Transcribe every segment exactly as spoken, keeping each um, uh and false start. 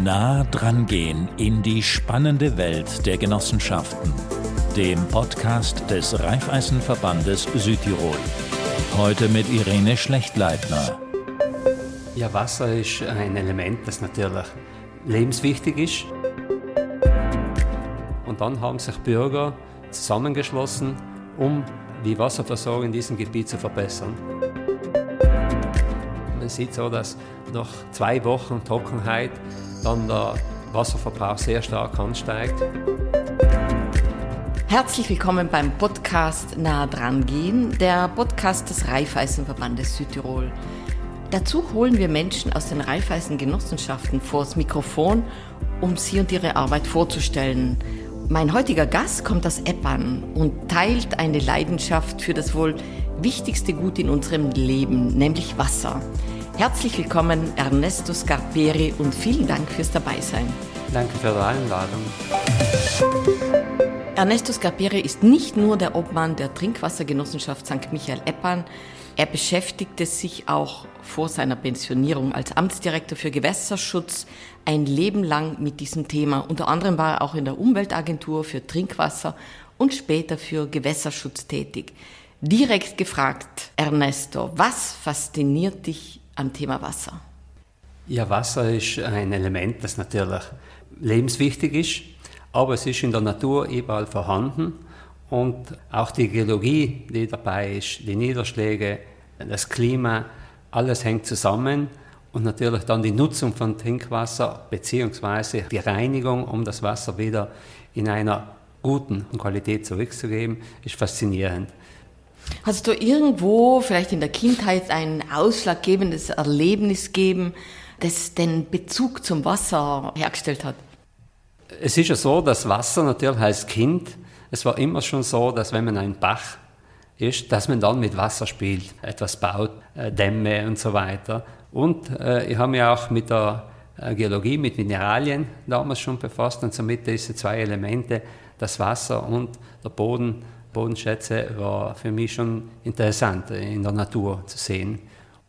Nah dran gehen in die spannende Welt der Genossenschaften, dem Podcast des Raiffeisenverbandes Südtirol. Heute mit Irene Schlechtleitner. Ja, Wasser ist ein Element, das natürlich lebenswichtig ist. Und dann haben sich Bürger zusammengeschlossen, um die Wasserversorgung in diesem Gebiet zu verbessern. Man sieht so, dass nach zwei Wochen Trockenheit dann der Wasserverbrauch sehr stark ansteigt. Herzlich willkommen beim Podcast Nah dran gehen, der Podcast des Raiffeisenverbandes Südtirol. Dazu holen wir Menschen aus den Raiffeisen-Genossenschaften vors Mikrofon, um sie und ihre Arbeit vorzustellen. Mein heutiger Gast kommt aus Eppan und teilt eine Leidenschaft für das wohl wichtigste Gut in unserem Leben, nämlich Wasser. Herzlich willkommen, Ernesto Scarperi, und vielen Dank fürs Dabeisein. Danke für die Einladung. Ernesto Scarperi ist nicht nur der Obmann der Trinkwassergenossenschaft Sankt Michael Eppan, er beschäftigte sich auch vor seiner Pensionierung als Amtsdirektor für Gewässerschutz ein Leben lang mit diesem Thema. Unter anderem war er auch in der Umweltagentur für Trinkwasser und später für Gewässerschutz tätig. Direkt gefragt, Ernesto, was fasziniert dich am Thema Wasser? Ja, Wasser ist ein Element, das natürlich lebenswichtig ist, aber es ist in der Natur überall vorhanden. Und auch die Geologie, die dabei ist, die Niederschläge, das Klima, alles hängt zusammen. Und natürlich dann die Nutzung von Trinkwasser bzw. die Reinigung, um das Wasser wieder in einer guten Qualität zurückzugeben, ist faszinierend. Hast du irgendwo, vielleicht in der Kindheit, ein ausschlaggebendes Erlebnis gegeben, das den Bezug zum Wasser hergestellt hat? Es ist ja so, dass Wasser natürlich als Kind, es war immer schon so, dass wenn man ein Bach ist, dass man dann mit Wasser spielt, etwas baut, äh, Dämme und so weiter. Und äh, ich habe mich auch mit der äh, Geologie, mit Mineralien damals schon befasst, und somit diese zwei Elemente, das Wasser und der Boden, Bodenschätze, war für mich schon interessant in der Natur zu sehen.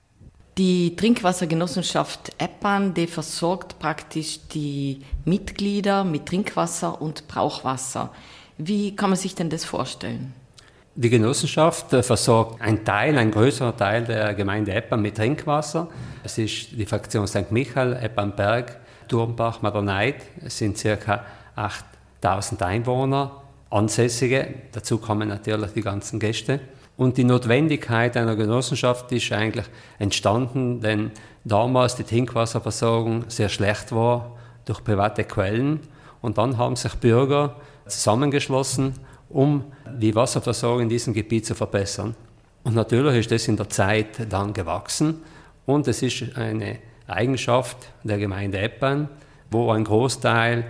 Die Trinkwassergenossenschaft Eppan, die versorgt praktisch die Mitglieder mit Trinkwasser und Brauchwasser. Wie kann man sich denn das vorstellen? Die Genossenschaft versorgt einen Teil, ein größerer Teil der Gemeinde Eppan mit Trinkwasser. Es ist die Fraktion Sankt Michael, Eppanberg, Turmbach, Maderneid. Es sind ca. achttausend Einwohner, Ansässige. Dazu kommen natürlich die ganzen Gäste. Und die Notwendigkeit einer Genossenschaft ist eigentlich entstanden, denn damals die Trinkwasserversorgung sehr schlecht war durch private Quellen. Und dann haben sich Bürger zusammengeschlossen, um die Wasserversorgung in diesem Gebiet zu verbessern. Und natürlich ist das in der Zeit dann gewachsen. Und es ist eine Eigenschaft der Gemeinde Eppan, wo ein Großteil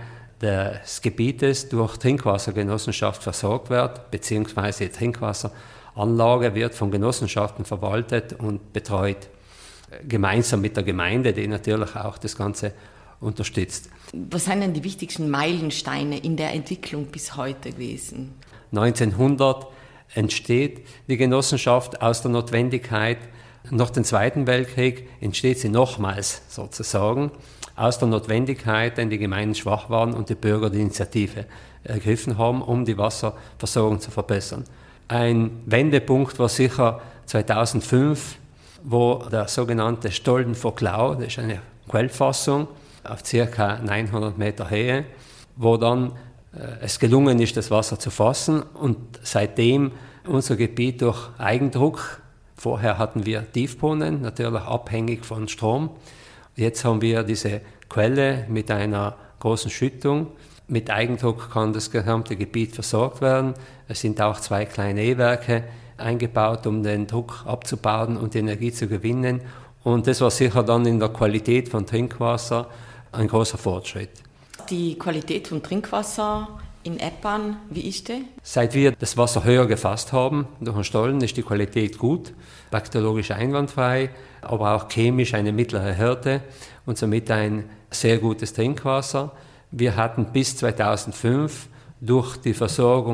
des Gebietes durch Trinkwassergenossenschaft versorgt wird, beziehungsweise die Trinkwasseranlage wird von Genossenschaften verwaltet und betreut, gemeinsam mit der Gemeinde, die natürlich auch das Ganze unterstützt. Was sind denn die wichtigsten Meilensteine in der Entwicklung bis heute gewesen? neunzehnhundert entsteht die Genossenschaft aus der Notwendigkeit. Nach dem Zweiten Weltkrieg entsteht sie nochmals sozusagen aus der Notwendigkeit, denn die Gemeinden schwach waren und die Bürger die Initiative ergriffen haben, um die Wasserversorgung zu verbessern. Ein Wendepunkt war sicher zweitausendfünf, wo der sogenannte Stollen vor Klau, das ist eine Quellfassung auf ca. neunhundert Meter Höhe, wo dann äh, es gelungen ist, das Wasser zu fassen, und seitdem unser Gebiet durch Eigendruck, vorher hatten wir Tiefbrunnen, natürlich abhängig von Strom. Jetzt haben wir diese Quelle mit einer großen Schüttung. Mit Eigendruck kann das gesamte Gebiet versorgt werden. Es sind auch zwei kleine E-Werke eingebaut, um den Druck abzubauen und die Energie zu gewinnen. Und das war sicher dann in der Qualität von Trinkwasser ein großer Fortschritt. Die Qualität von Trinkwasser in Eppan, wie ist die? Seit wir das Wasser höher gefasst haben durch den Stollen, ist die Qualität gut, bakteriologisch einwandfrei, aber auch chemisch eine mittlere Härte und somit ein sehr gutes Trinkwasser. Wir hatten bis zweitausendfünf durch die Versorgung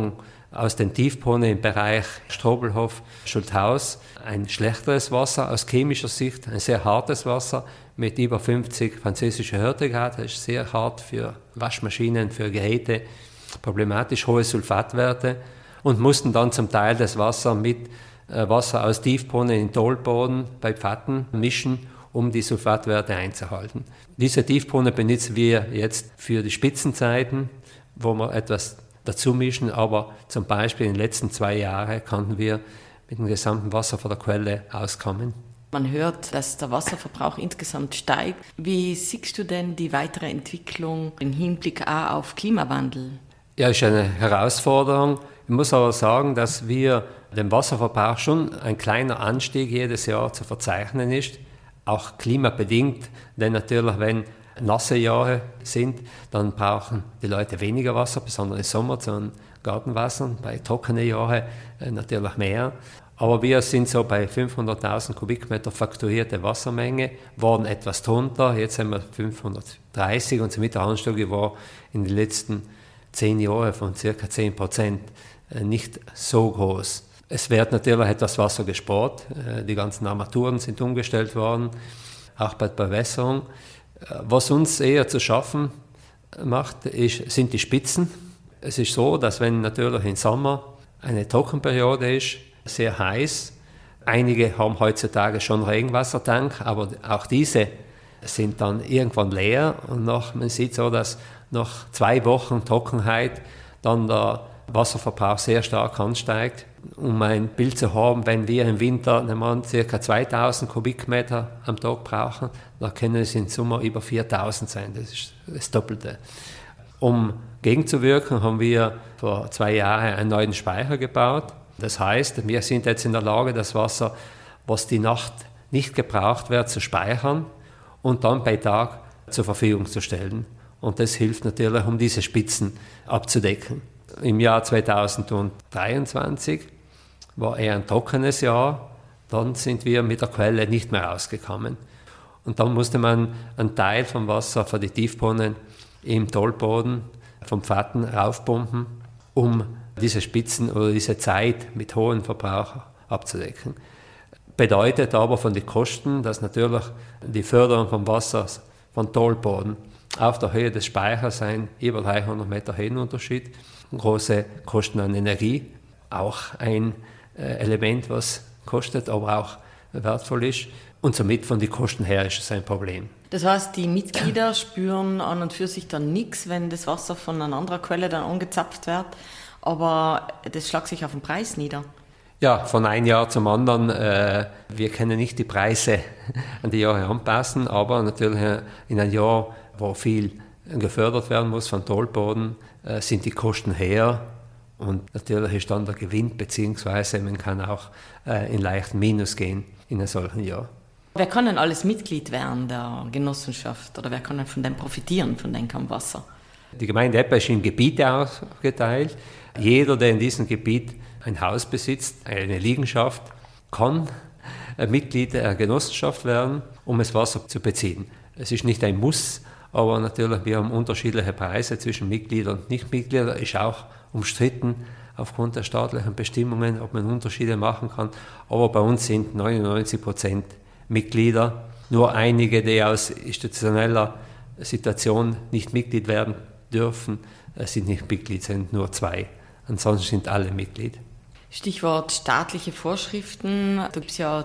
aus den Tiefbrunnen im Bereich Strobelhof, Schulthaus ein schlechteres Wasser aus chemischer Sicht, ein sehr hartes Wasser mit über fünfzig französische Härtegrad. Das ist sehr hart für Waschmaschinen, für Geräte, problematisch hohe Sulfatwerte und mussten dann zum Teil das Wasser mit äh, Wasser aus Tiefbrunnen in Tollboden bei Pfatten mischen, um die Sulfatwerte einzuhalten. Diese Tiefbrunnen benutzen wir jetzt für die Spitzenzeiten, wo wir etwas dazu mischen, aber zum Beispiel in den letzten zwei Jahren konnten wir mit dem gesamten Wasser von der Quelle auskommen. Man hört, dass der Wasserverbrauch insgesamt steigt. Wie siehst du denn die weitere Entwicklung im Hinblick auch auf Klimawandel? Ja, ist eine Herausforderung. Ich muss aber sagen, dass wir den Wasserverbrauch schon ein kleiner Anstieg jedes Jahr zu verzeichnen ist, auch klimabedingt, denn natürlich, wenn nasse Jahre sind, dann brauchen die Leute weniger Wasser, besonders im Sommer zum Gartenwasser, bei trockenen Jahren natürlich mehr. Aber wir sind so bei fünfhunderttausend Kubikmeter fakturierte Wassermenge, waren etwas drunter, jetzt haben wir fünfhundertdreißig und mit der Anstieg war in den letzten zehn Jahren von ca. zehn Prozent nicht so groß. Es wird natürlich etwas Wasser gespart, die ganzen Armaturen sind umgestellt worden, auch bei der Bewässerung. Was uns eher zu schaffen macht, ist, sind die Spitzen. Es ist so, dass wenn natürlich im Sommer eine Trockenperiode ist, sehr heiß, einige haben heutzutage schon Regenwassertank, aber auch diese sind dann irgendwann leer und nach, man sieht so, dass nach zwei Wochen Trockenheit dann der Wasserverbrauch sehr stark ansteigt. Um ein Bild zu haben, wenn wir im Winter ca. zweitausend Kubikmeter am Tag brauchen, dann können es im Sommer über viertausend sein. Das ist das Doppelte. Um gegenzuwirken, haben wir vor zwei Jahren einen neuen Speicher gebaut. Das heißt, wir sind jetzt in der Lage, das Wasser, was die Nacht nicht gebraucht wird, zu speichern und dann bei Tag zur Verfügung zu stellen. Und das hilft natürlich, um diese Spitzen abzudecken. Im Jahr zweitausenddreiundzwanzig war eher ein trockenes Jahr, dann sind wir mit der Quelle nicht mehr rausgekommen. Und dann musste man einen Teil vom Wasser für die Tiefbrunnen im Tollboden vom Pfatten raufpumpen, um diese Spitzen oder diese Zeit mit hohem Verbrauch abzudecken. Bedeutet aber von den Kosten, dass natürlich die Förderung vom Wasser von Tollboden auf der Höhe des Speichers ein über dreihundert Meter Höhenunterschied, große Kosten an Energie, auch ein Element, was kostet, aber auch wertvoll ist. Und somit von den Kosten her ist es ein Problem. Das heißt, die Mitglieder spüren an und für sich dann nichts, wenn das Wasser von einer anderen Quelle dann angezapft wird, aber das schlägt sich auf den Preis nieder. Ja, von einem Jahr zum anderen. Äh, wir können nicht die Preise an die Jahre anpassen, aber natürlich in einem Jahr, wo viel gefördert werden muss von Tollboden, äh, sind die Kosten höher. Und natürlich ist dann der Gewinn, beziehungsweise man kann auch äh, in leichten Minus gehen in einem solchen Jahr. Wer kann denn alles Mitglied werden der Genossenschaft oder wer kann denn von dem profitieren, von dem Wasser? Die Gemeinde Eppe ist in Gebiete aufgeteilt. Jeder, der in diesem Gebiet ein Haus besitzt, eine Liegenschaft, kann Mitglied der Genossenschaft werden, um das Wasser zu beziehen. Es ist nicht ein Muss, aber natürlich, wir haben unterschiedliche Preise zwischen Mitgliedern und Nichtmitgliedern. Es ist auch umstritten aufgrund der staatlichen Bestimmungen, ob man Unterschiede machen kann. Aber bei uns sind neunundneunzig Prozent Mitglieder. Nur einige, die aus institutioneller Situation nicht Mitglied werden dürfen, sind nicht Mitglied, sind nur zwei. Ansonsten sind alle Mitglied. Stichwort staatliche Vorschriften. Da gibt es ja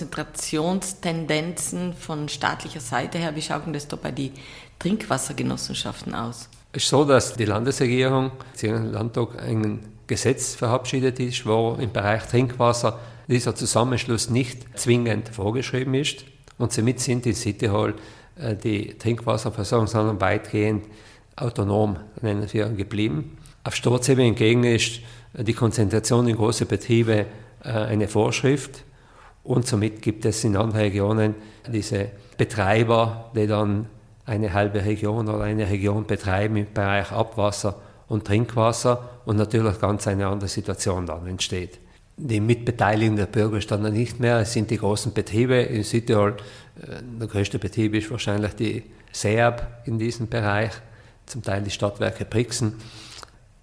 Konzentrationstendenzen von staatlicher Seite her. Wie schaut denn das da bei den Trinkwassergenossenschaften aus? Es ist so, dass die Landesregierung, im Landtag, ein Gesetz verabschiedet ist, wo im Bereich Trinkwasser dieser Zusammenschluss nicht zwingend vorgeschrieben ist. Und somit sind in Südtirol die Trinkwasserversorgungsanlagen weitgehend autonom, nennen wir, geblieben. Auf Staatsebene hingegen ist die Konzentration in große Betriebe eine Vorschrift und somit gibt es in anderen Regionen diese Betreiber, die dann eine halbe Region oder eine Region betreiben im Bereich Abwasser und Trinkwasser und natürlich ganz eine andere Situation dann entsteht. Die Mitbeteiligung der Bürger ist dann nicht mehr, es sind die großen Betriebe in Südtirol. Der größte Betrieb ist wahrscheinlich die SEAB in diesem Bereich, zum Teil die Stadtwerke Brixen.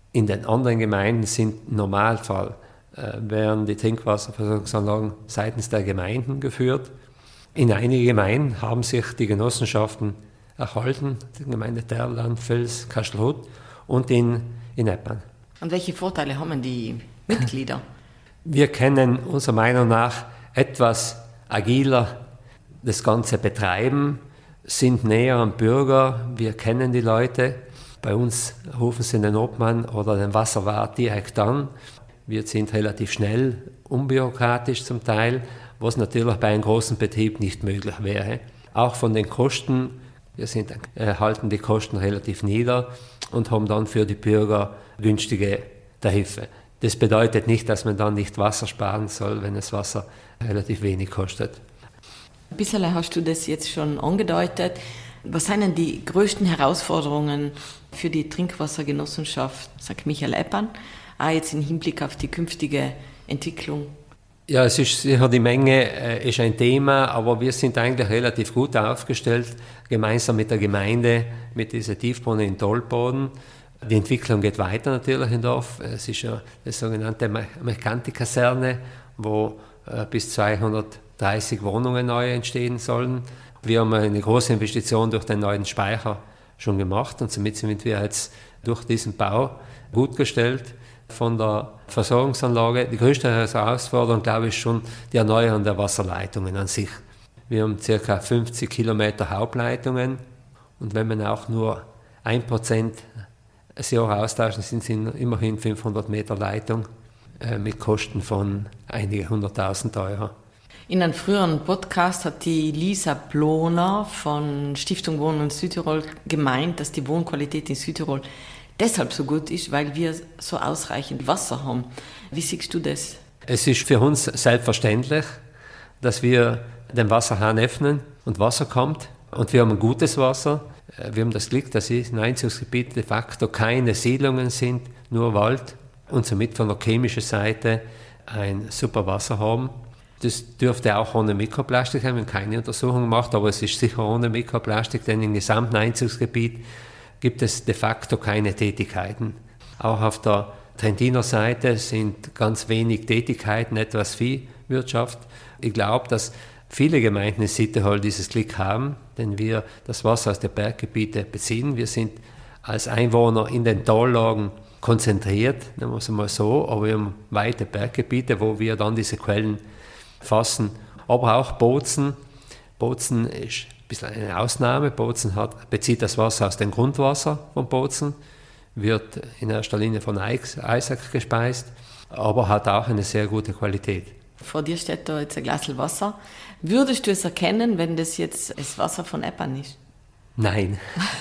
In den anderen Gemeinden sind im Normalfall äh, werden die Trinkwasserversorgungsanlagen seitens der Gemeinden geführt. In einigen Gemeinden haben sich die Genossenschaften erhalten, die Gemeinde Terland, Vels, Kastelruth und in, in Eppan. Und welche Vorteile haben die Mitglieder? Wir können unserer Meinung nach etwas agiler das Ganze betreiben, sind näher am Bürger, wir kennen die Leute. Bei uns rufen sie den Obmann oder den Wasserwart direkt an. Wir sind relativ schnell, unbürokratisch zum Teil, was natürlich bei einem großen Betrieb nicht möglich wäre. Auch von den Kosten, wir sind, äh, halten die Kosten relativ nieder und haben dann für die Bürger günstige Tarife. Das bedeutet nicht, dass man dann nicht Wasser sparen soll, wenn das Wasser relativ wenig kostet. Ein bisschen hast du das jetzt schon angedeutet. Was sind denn die größten Herausforderungen für die Trinkwassergenossenschaft Sankt Michael Eppan, auch jetzt im Hinblick auf die künftige Entwicklung? Ja, es ist sicher, die Menge äh, ist ein Thema, aber wir sind eigentlich relativ gut aufgestellt, gemeinsam mit der Gemeinde, mit dieser Tiefbrunnen in Tollboden. Die Entwicklung geht weiter natürlich im Dorf. Es ist ja die sogenannte Mercanti-Kaserne, wo äh, bis zweihundertdreißig Wohnungen neu entstehen sollen. Wir haben eine große Investition durch den neuen Speicher schon gemacht und somit sind wir jetzt durch diesen Bau gut gestellt von der Versorgungsanlage. Die größte Herausforderung, glaube ich, schon die Erneuerung der Wasserleitungen an sich. Wir haben ca. fünfzig Kilometer Hauptleitungen und wenn man auch nur ein Prozent das Jahr austauschen, sind es immerhin fünfhundert Meter Leitung äh, mit Kosten von einige hunderttausend Euro. In einem früheren Podcast hat die Lisa Ploner von Stiftung Wohnen in Südtirol gemeint, dass die Wohnqualität in Südtirol deshalb so gut ist, weil wir so ausreichend Wasser haben. Wie siehst du das? Es ist für uns selbstverständlich, dass wir den Wasserhahn öffnen und Wasser kommt. Und wir haben gutes Wasser. Wir haben das Glück, dass in Einzugsgebiet de facto keine Siedlungen sind, nur Wald und somit von der chemischen Seite ein super Wasser haben. Das dürfte auch ohne Mikroplastik sein, wir haben keine Untersuchung gemacht, aber es ist sicher ohne Mikroplastik, denn im gesamten Einzugsgebiet gibt es de facto keine Tätigkeiten. Auch auf der Trentiner Seite sind ganz wenig Tätigkeiten, etwas Viehwirtschaft. Ich glaube, dass viele Gemeinden in Südtirol dieses Glück haben, denn wir das Wasser aus den Berggebieten beziehen. Wir sind als Einwohner in den Tallagen konzentriert, nennen wir es mal so, aber wir haben weite Berggebiete, wo wir dann diese Quellen fassen. Aber auch Bozen. Bozen ist ein bisschen eine Ausnahme. Bozen hat, bezieht das Wasser aus dem Grundwasser von Bozen, wird in erster Linie von Eisack gespeist, aber hat auch eine sehr gute Qualität. Vor dir steht da jetzt ein Glas Wasser. Würdest du es erkennen, wenn das jetzt das Wasser von Eppan ist? Nein.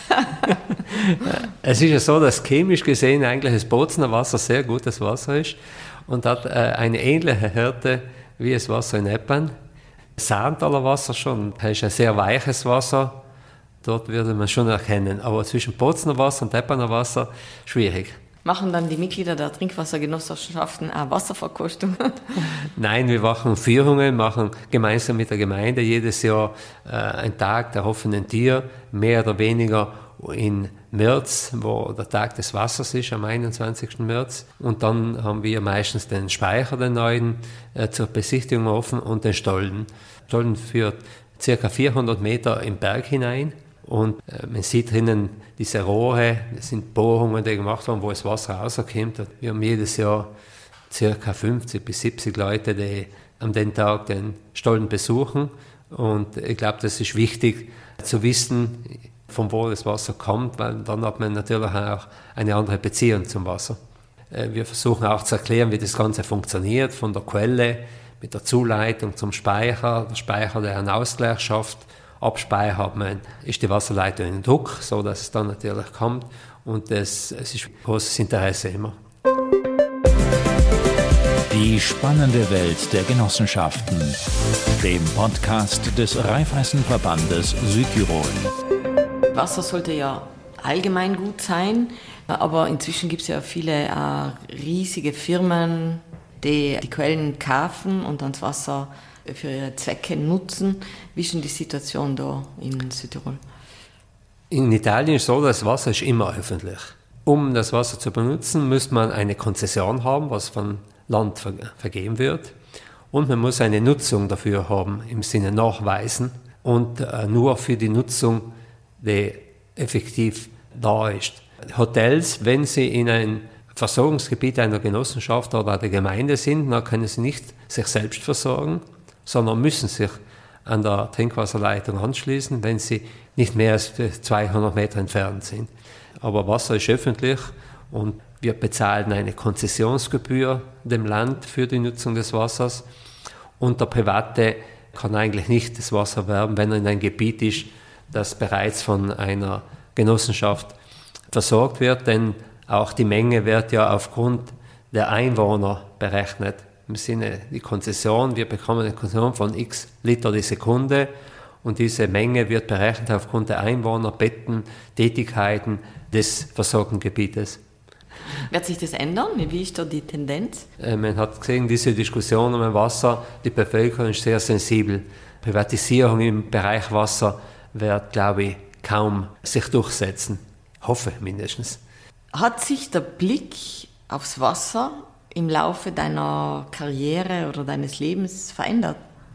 Es ist ja so, dass chemisch gesehen eigentlich das Bozener Wasser sehr gutes Wasser ist und hat äh, eine ähnliche Härte wie das Wasser in Eppan. Das Saarenthaler Wasser schon, das ist ein sehr weiches Wasser, dort würde man schon erkennen. Aber zwischen Bozener Wasser und Eppaner Wasser schwierig. Machen dann die Mitglieder der Trinkwassergenossenschaften auch Wasserverkostung? Nein, wir machen Führungen, machen gemeinsam mit der Gemeinde jedes Jahr äh, einen Tag der offenen Tür, mehr oder weniger in März, wo der Tag des Wassers ist, am einundzwanzigsten März. Und dann haben wir meistens den Speicher, den neuen, äh, zur Besichtigung offen und den Stollen. Der Stollen führt ca. vierhundert Meter im Berg hinein. Und äh, man sieht drinnen diese Rohre, das sind Bohrungen, die gemacht wurden, wo das Wasser rauskommt. Wir haben jedes Jahr ca. fünfzig bis siebzig Leute, die an den Tag den Stollen besuchen. Und ich glaube, das ist wichtig zu wissen, von wo das Wasser kommt, weil dann hat man natürlich auch eine andere Beziehung zum Wasser. Äh, wir versuchen auch zu erklären, wie das Ganze funktioniert, von der Quelle mit der Zuleitung zum Speicher, der Speicher, der einen Ausgleich schafft. Abspeicher hat man, ist die Wasserleitung in Druck, so dass es dann natürlich kommt und das, es ist großes Interesse immer. Die spannende Welt der Genossenschaften, dem Podcast des Raiffeisenverbandes Südtirol. Wasser sollte ja allgemein gut sein, aber inzwischen gibt es ja viele äh, riesige Firmen, die die Quellen kaufen und dann das Wasser für ihre Zwecke nutzen. Wie ist denn die Situation da in Südtirol? In Italien ist es so, das Wasser ist immer öffentlich. Um das Wasser zu benutzen, muss man eine Konzession haben, was von Land ver- vergeben wird. Und man muss eine Nutzung dafür haben, im Sinne nachweisen. Und äh, nur für die Nutzung, die effektiv da ist. Hotels, wenn sie in ein Versorgungsgebiet einer Genossenschaft oder einer Gemeinde sind, dann können sie nicht sich selbst versorgen, sondern müssen sich an der Trinkwasserleitung anschließen, wenn sie nicht mehr als zweihundert Meter entfernt sind. Aber Wasser ist öffentlich und wir bezahlen eine Konzessionsgebühr dem Land für die Nutzung des Wassers. Und der Private kann eigentlich nicht das Wasser erwerben, wenn er in ein Gebiet ist, das bereits von einer Genossenschaft versorgt wird, denn auch die Menge wird ja aufgrund der Einwohner berechnet. Im Sinne die Konzession, wir bekommen eine Konzession von x Liter die Sekunde und diese Menge wird berechnet aufgrund der Einwohner, Betten, Tätigkeiten des versorgten Gebietes. Wird sich das ändern? Wie ist da die Tendenz? Äh, man hat gesehen, diese Diskussion um Wasser, die Bevölkerung ist sehr sensibel. Privatisierung im Bereich Wasser wird, glaube ich, kaum sich durchsetzen. Hoffe mindestens. Hat sich der Blick aufs Wasser im Laufe deiner Karriere oder deines Lebens verändert?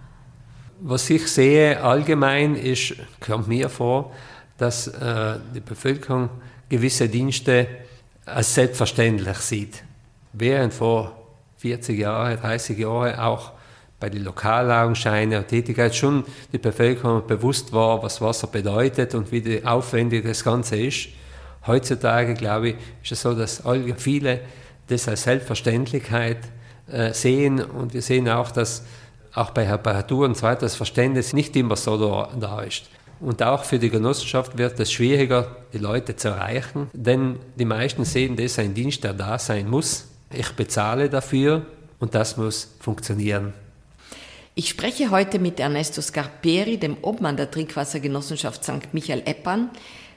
Was ich sehe allgemein ist, kommt mir vor, dass äh, die Bevölkerung gewisse Dienste als selbstverständlich sieht. Während vor vierzig Jahren, dreißig Jahren auch bei den Lokalaugenscheinen und Tätigkeit schon die Bevölkerung bewusst war, was Wasser bedeutet und wie aufwendig das Ganze ist. Heutzutage, glaube ich, ist es so, dass viele das als Selbstverständlichkeit äh, sehen und wir sehen auch, dass auch bei Reparaturen und so weiter das Verständnis nicht immer so da, da ist. Und auch für die Genossenschaft wird es schwieriger, die Leute zu erreichen, denn die meisten sehen, das ist ein Dienst, der da sein muss. Ich bezahle dafür und das muss funktionieren. Ich spreche heute mit Ernesto Scarperi, dem Obmann der Trinkwassergenossenschaft Sankt Michael-Eppan,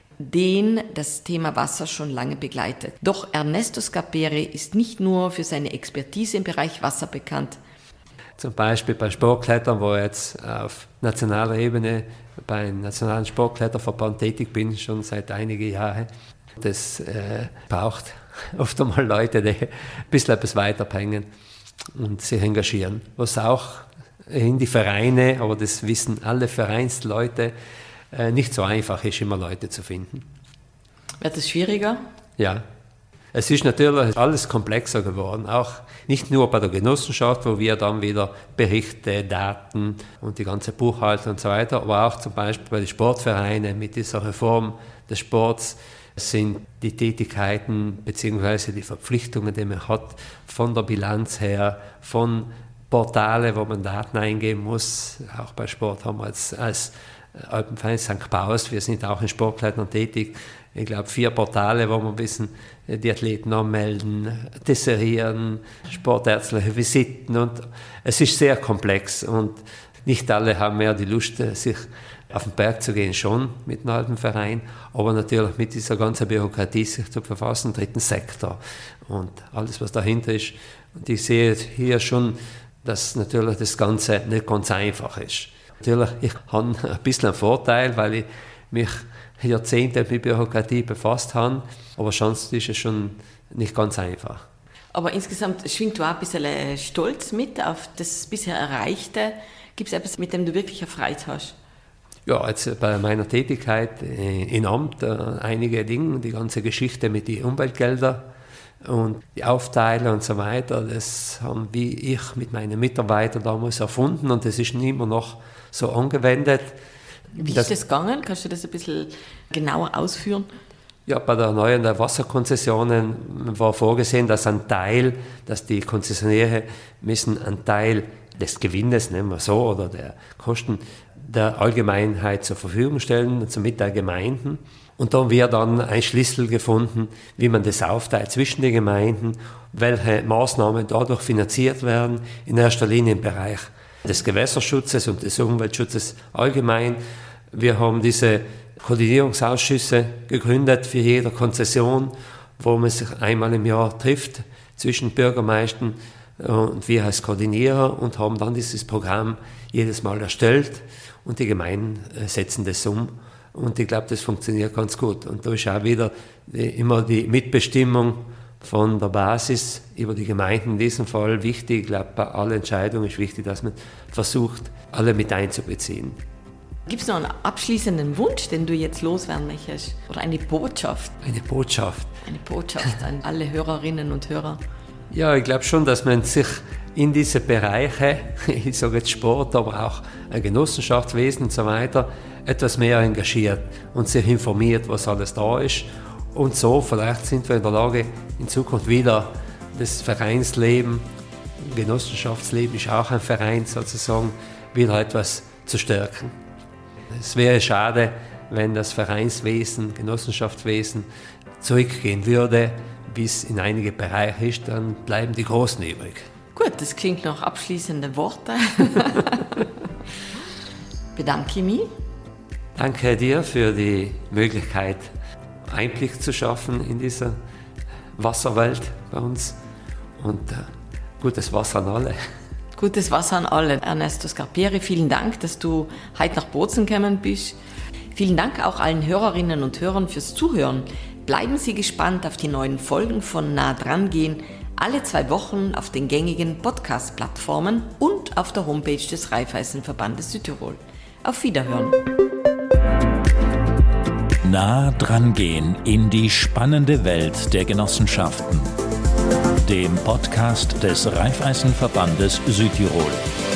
den das Thema Wasser schon lange begleitet. Doch Ernesto Scarperi ist nicht nur für seine Expertise im Bereich Wasser bekannt. Zum Beispiel bei Sportklettern, wo ich jetzt auf nationaler Ebene beim Nationalen Sportkletterverband tätig bin, schon seit einigen Jahren. Das äh, braucht oft einmal Leute, die ein bisschen etwas weiterbringen und sich engagieren. Was auch in die Vereine, aber das wissen alle Vereinsleute, äh, nicht so einfach ist, immer Leute zu finden. Wird es schwieriger? Ja. Es ist natürlich alles komplexer geworden, auch nicht nur bei der Genossenschaft, wo wir dann wieder Berichte, Daten und die ganze Buchhaltung und so weiter, aber auch zum Beispiel bei den Sportvereinen mit dieser Reform des Sports sind die Tätigkeiten bzw. die Verpflichtungen, die man hat, von der Bilanz her, von Portale, wo man Daten eingeben muss. Auch bei Sport haben wir als, als Alpenverein Sankt Paus, wir sind auch in Sportklettern tätig. Ich glaube, vier Portale, wo wir wissen, die Athleten anmelden, desserieren, sportärztliche Visiten und es ist sehr komplex und nicht alle haben mehr die Lust, sich auf den Berg zu gehen, schon mit einem Alpenverein, aber natürlich mit dieser ganzen Bürokratie sich zu befassen, dritten Sektor und alles, was dahinter ist. Und ich sehe hier schon, dass natürlich das Ganze nicht ganz einfach ist. Natürlich, ich habe ein bisschen einen Vorteil, weil ich mich Jahrzehnte mit Bürokratie befasst habe, aber sonst ist es schon nicht ganz einfach. Aber insgesamt schwingt du auch ein bisschen Stolz mit auf das bisher Erreichte. Gibt es etwas, mit dem du wirklich erfreut hast? Ja, jetzt bei meiner Tätigkeit in Amt äh, einige Dinge, die ganze Geschichte mit den Umweltgeldern und die Aufteilung und so weiter, das haben wie ich mit meinen Mitarbeitern damals erfunden und das ist immer noch so angewendet. Wie ist das gegangen? Kannst du das ein bisschen genauer ausführen? Ja, bei der neuen der Wasserkonzessionen war vorgesehen, dass ein Teil, dass die Konzessionäre müssen einen Teil des Gewinnes, nehmen wir so, oder der Kosten der Allgemeinheit zur Verfügung stellen, somit der Gemeinden. Und da wird dann ein Schlüssel gefunden, wie man das aufteilt zwischen den Gemeinden, welche Maßnahmen dadurch finanziert werden, in erster Linie im Bereich des Gewässerschutzes und des Umweltschutzes allgemein. Wir haben diese Koordinierungsausschüsse gegründet für jede Konzession, wo man sich einmal im Jahr trifft zwischen Bürgermeistern und wir als Koordinierer und haben dann dieses Programm jedes Mal erstellt und die Gemeinden setzen das um Und ich glaube, das funktioniert ganz gut. Und da ist auch wieder die, immer die Mitbestimmung von der Basis über die Gemeinden in diesem Fall wichtig. Ich glaube, bei allen Entscheidungen ist wichtig, dass man versucht, alle mit einzubeziehen. Gibt es noch einen abschließenden Wunsch, den du jetzt loswerden möchtest? Oder eine Botschaft? Eine Botschaft. Eine Botschaft an alle Hörerinnen und Hörer. Ja, ich glaube schon, dass man sich in diese Bereiche, ich sage jetzt Sport, aber auch Genossenschaftswesen und so weiter, etwas mehr engagiert und sich informiert, was alles da ist. Und so vielleicht sind wir in der Lage, in Zukunft wieder das Vereinsleben, Genossenschaftsleben ist auch ein Verein sozusagen, wieder etwas zu stärken. Es wäre schade, wenn das Vereinswesen, Genossenschaftswesen zurückgehen würde, bis in einige Bereiche ist, dann bleiben die Großen übrig. Gut, das klingt nach abschließenden Worten. Bedanke mich. Danke dir für die Möglichkeit, Einblick zu schaffen in diese Wasserwelt bei uns und äh, gutes Wasser an alle. Gutes Wasser an alle. Ernesto Scarpieri, vielen Dank, dass du heute nach Bozen gekommen bist. Vielen Dank auch allen Hörerinnen und Hörern fürs Zuhören. Bleiben Sie gespannt auf die neuen Folgen von Nah dran gehen, alle zwei Wochen auf den gängigen Podcast-Plattformen und auf der Homepage des Raiffeisenverbandes Südtirol. Auf Wiederhören. Nah dran gehen in die spannende Welt der Genossenschaften. Dem Podcast des Raiffeisenverbandes Südtirol.